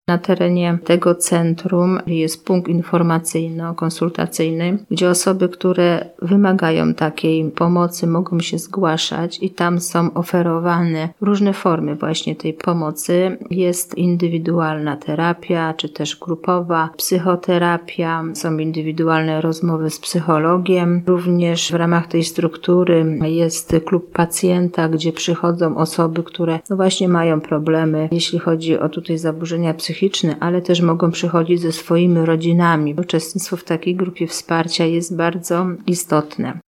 Na terenie tego centrum jest punkt informacyjno-konsultacyjny, gdzie osoby, które wymagają takiej pomocy, mogą się zgłaszać i tam są oferowane różne formy właśnie tej pomocy. Jest indywidualna terapia, czy też grupowa, psychoterapia, są indywidualne rozmowy z psychologiem. Również w ramach tej struktury jest klub pacjenta, gdzie przychodzą osoby, które właśnie mają problemy, jeśli chodzi o tutaj zaburzenia psychiczne, ale też mogą przychodzić ze swoimi rodzinami. Uczestnictwo w takiej grupie wsparcia jest bardzo istotne.